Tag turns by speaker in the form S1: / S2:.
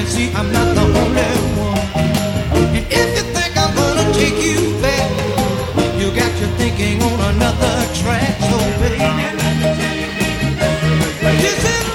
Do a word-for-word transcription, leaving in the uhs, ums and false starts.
S1: See, I'm not the only one. And if you think I'm gonna take you back, you got your thinking on another track. So baby, this is